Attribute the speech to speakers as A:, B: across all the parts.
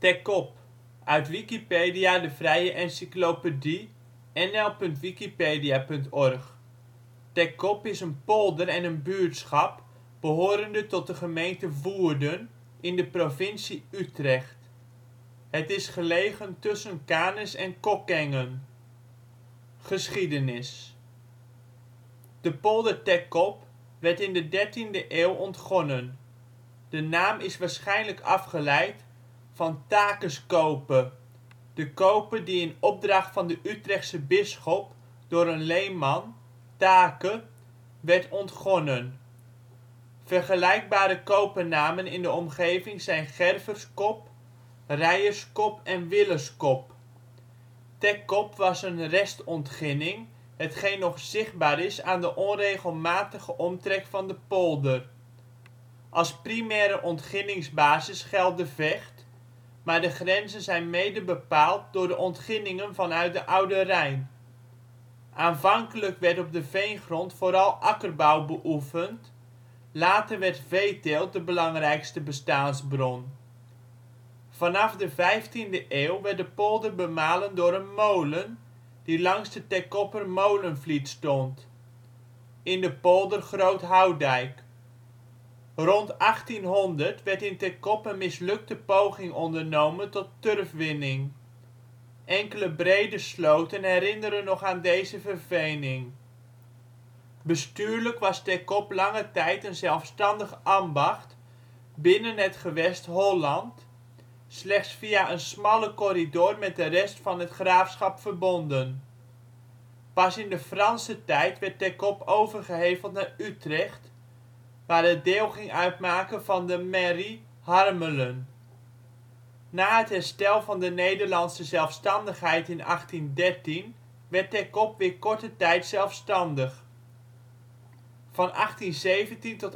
A: Teckop, uit Wikipedia, de vrije encyclopedie. nl.wikipedia.org. Teckop is een polder en een buurtschap behorende tot de gemeente Woerden, in de provincie Utrecht. Het is gelegen tussen Kanis en Kockengen. Geschiedenis. De polder Teckop werd in de 13e eeuw ontgonnen. De naam is waarschijnlijk afgeleid van Takes Cope, de cope die in opdracht van de Utrechtse bisschop door een leenman, Take, werd ontgonnen. Vergelijkbare copenamen in de omgeving zijn Gerverscop, Ryerskop en Willeskop. Teckop was een restontginning, hetgeen nog zichtbaar is aan de onregelmatige omtrek van de polder. Als primaire ontginningsbasis geldt de Vecht, maar de grenzen zijn mede bepaald door de ontginningen vanuit de Oude Rijn. Aanvankelijk werd op de veengrond vooral akkerbouw beoefend, later werd veeteelt de belangrijkste bestaansbron. Vanaf de 15e eeuw werd de polder bemalen door een molen, die langs de Teckopper Molenvliet stond, in de polder Groot Houtdijk. Rond 1800 werd in Teckop een mislukte poging ondernomen tot turfwinning. Enkele brede sloten herinneren nog aan deze vervening. Bestuurlijk was Teckop lange tijd een zelfstandig ambacht binnen het gewest Holland, slechts via een smalle corridor met de rest van het graafschap verbonden. Pas in de Franse tijd werd Teckop overgeheveld naar Utrecht, waar het deel ging uitmaken van de Mairie Harmelen. Na het herstel van de Nederlandse zelfstandigheid in 1813 werd Teckop weer korte tijd zelfstandig. Van 1817 tot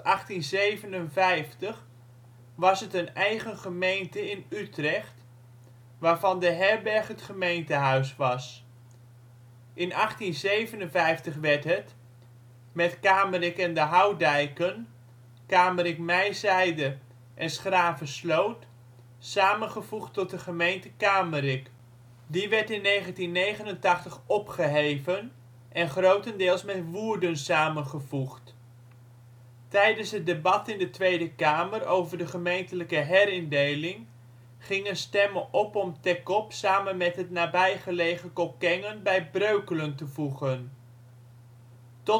A: 1857 was het een eigen gemeente in Utrecht, waarvan de herberg het gemeentehuis was. In 1857 werd het, met Kamerik en de Houtdijken, Kamerik-Mijzijde en ' s-Gravesloot, samengevoegd tot de gemeente Kamerik. Die werd in 1989 opgeheven en grotendeels met Woerden samengevoegd. Tijdens het debat in de Tweede Kamer over de gemeentelijke herindeling gingen stemmen op om Teckop samen met het nabijgelegen Kockengen bij Breukelen te voegen. Tot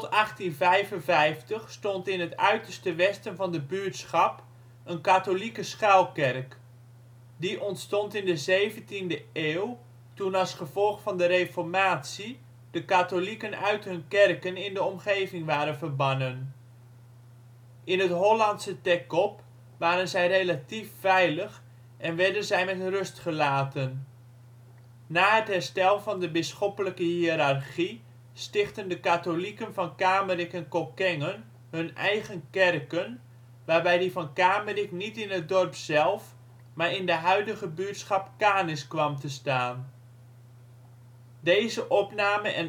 A: 1855 stond in het uiterste westen van de buurtschap een katholieke schuilkerk. Die ontstond in de 17e eeuw toen als gevolg van de reformatie de katholieken uit hun kerken in de omgeving waren verbannen. In het Hollandse Teckop waren zij relatief veilig en werden zij met rust gelaten. Na het herstel van de bisschoppelijke hiërarchie stichtten de katholieken van Kamerik en Kockengen hun eigen kerken, waarbij die van Kamerik niet in het dorp zelf, maar in de huidige buurtschap Kanis kwam te staan. Plaatsen in de gemeente Teckop Dorpen: Doorning · Echteld · IJzendoorn · Kesteren · Ochten · Opheusden Buurtschappen: Den Akker · Eldik · Hien · Hoogbroek · Lede en Oudewater · Ooij · Pottum · Wely Gelderland: Steden en dorpen in Gelderland Nederland: Provincies · Gemeenten 51° 58 ' NB, 5°